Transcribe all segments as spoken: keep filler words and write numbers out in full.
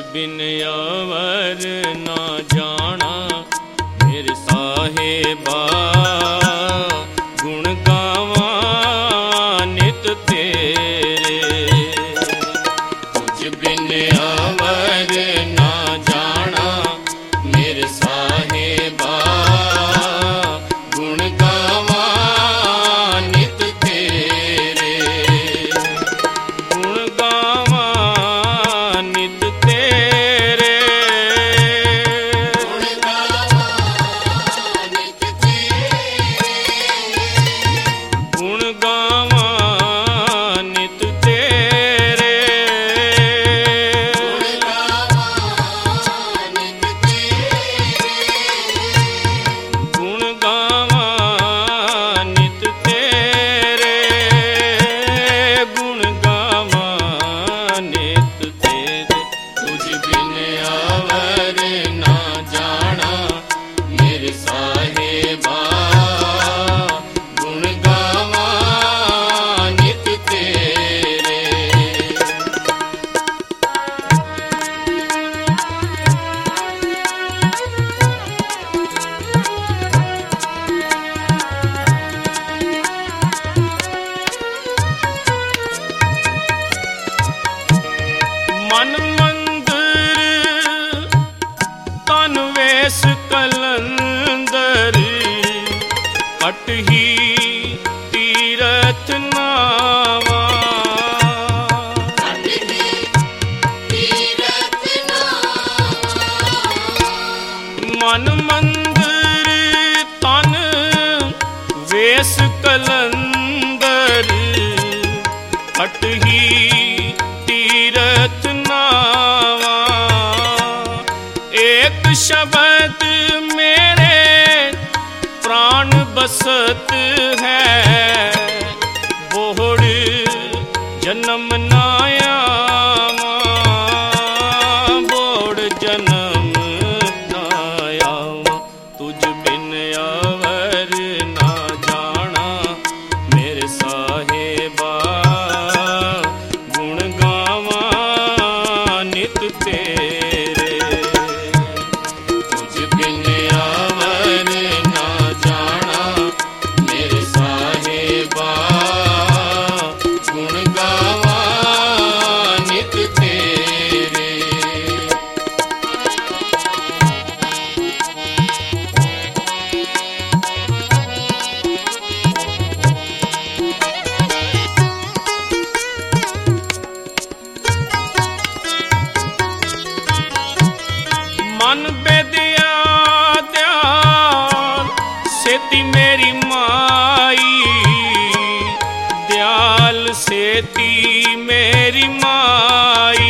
बिन अवर ना जाना मेरे साहेबा, गुण गावा नित तेरे। तुझ बिन अवर ना जाना मेरे साहेबा, गुण गावा नित तेरे। गुण गावा नित तेरे, गुण गावा नित तेरे, गुण गावा नित तेरे, गुण गावा नित तेरे, गुण गावा नित तेरे, गुण गावा नित तेरे। तुझ बिन अवर ना जाना मेरे साहेबा, गुण गावा नित तेरे। मन मंदिर तन वेश कलंदर, अटही तीरथ नावा। मन मंदिर तन वेश कलंदर, अटही तीरथ नावा। एक शब्द मेरे प्राण बसत है, बोहड़ जन्म ना आवा, बोहड़ जन्म ना आवा। तुझ बिन अवर ना जाना मेरे साहेबा, गुण गावा नित तेरे। तुझ बिन अवर ना जाना मेरे साहेबा, गुण गावा नित तेरे। मन बेदिया दयाल सेती मेरी माई, दयाल सेती मेरी माई।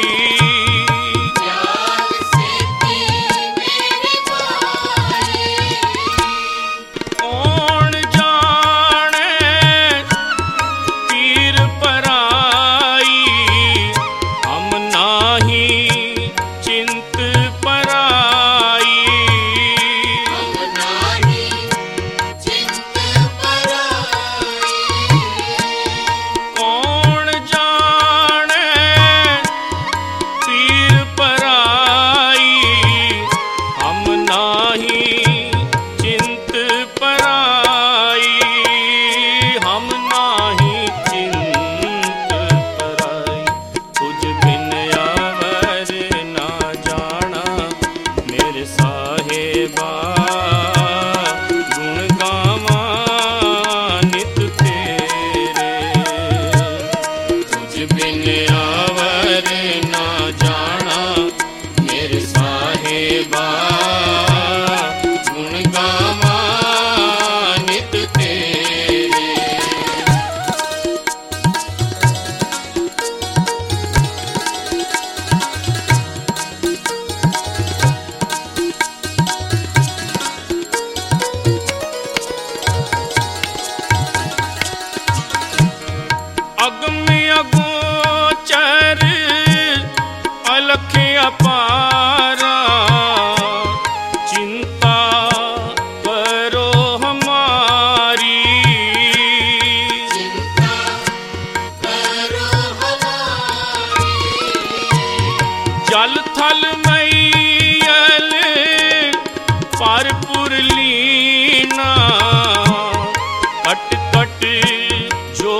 दयाल सेती मेरी माई, कौन जाने पीर पराई, हम नाही चिंत पराई। हम नाही चिंत पराई, कौन जाने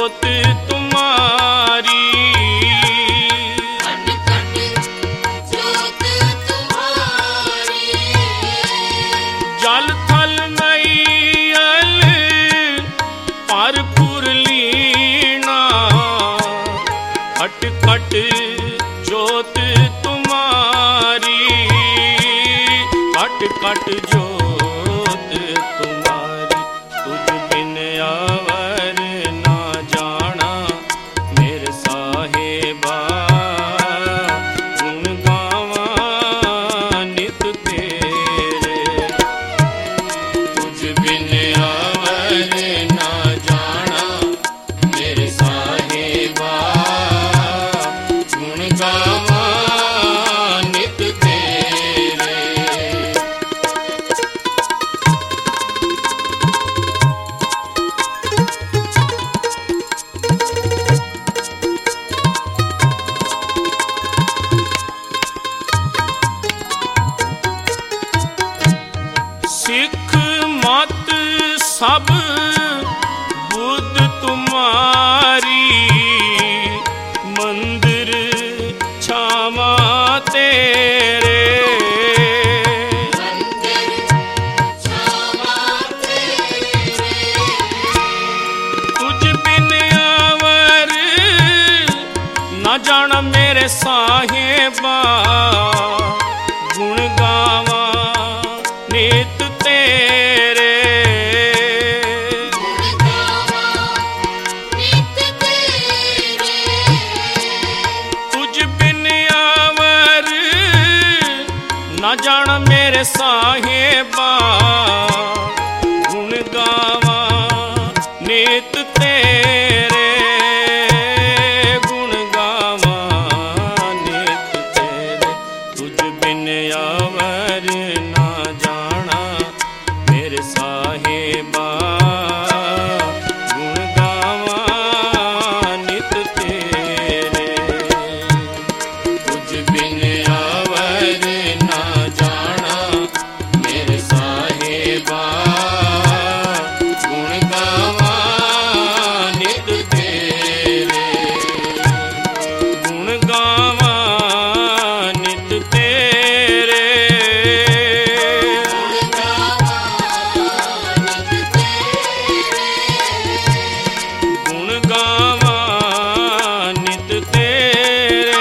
जोत तुम्हारी। खट खट जोत तुम्हारी। जल थल मैयल भरपूर लीना। खट खट जोत तुम्हारी। खट खट जोत तुम्हारी। तुझ बिन आवर ना जाना मेरे साहेबा। गुण गावा नित तेरे। तुझ बिन आवर ना जाना मेरे साहेबा। गुण गावा नित तेरे। सिख मत सब बुद्ध तुम्हारी। मंदिर छावा तेरे। मंदिर छावा तेरे। तुझ बिन आवर न जाना मेरे साहेबा। गुण गावा नित तेरे। गुण गावा नित तेरे। तुझ बिन आवर न जाना मेरे साहेबा। गुण गावा नित तेरे। गुण गावा नित तेरे। तुझ बिन आवर ना जाना मेरे साहेबा। गुण गावा नित तेरे। तुझ बिन आवर ना जाना मेरे साहेबा। गुण गावा नित तेरे। गुण गावा नित तेरे। गुण गावा नित तेरे। गुण गावा नित तेरे।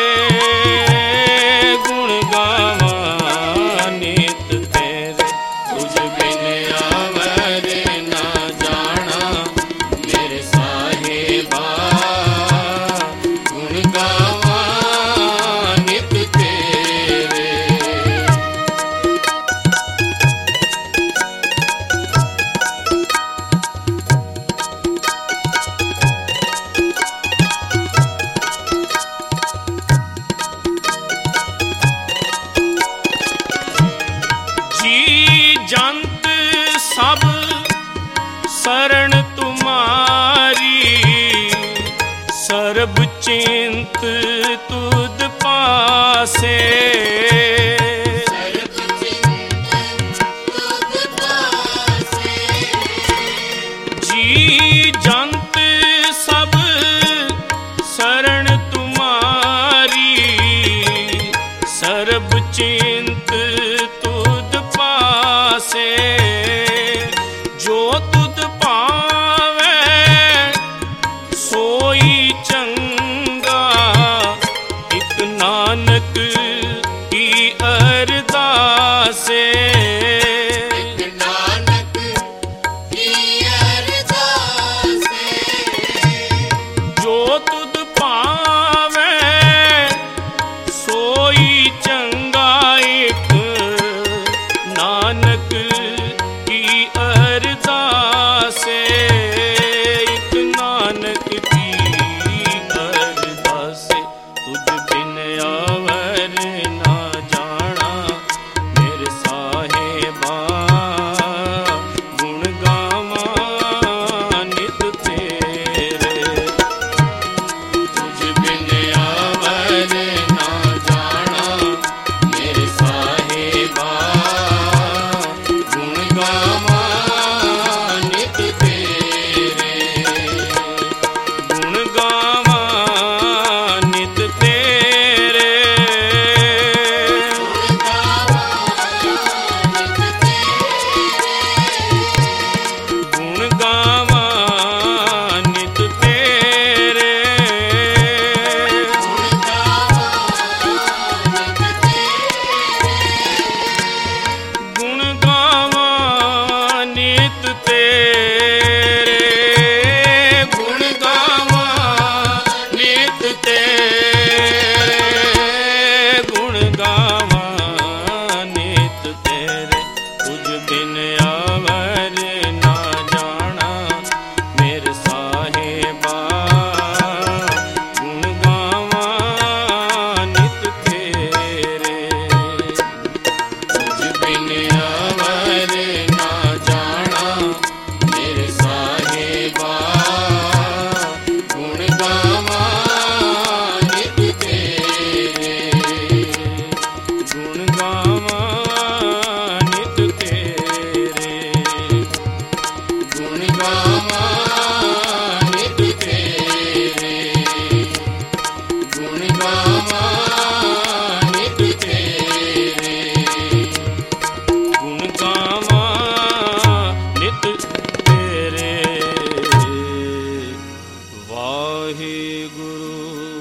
गुण गावा नित तेरे। तुझ बिन आवर ना जाना मेरे साहेबा। गुण गावा नित तेरे। जी जंत सब शरण तुम्हारी। सर्ब चिंत तुद पासे। सर्ब चिंत तुझ पासे। जी जंत सब शरण तुम्हारी। सर्ब चिंत तुद पासे। जो तुद पावे सोई चंगा। इक नानक ਵਾਹਿਗੁਰੂ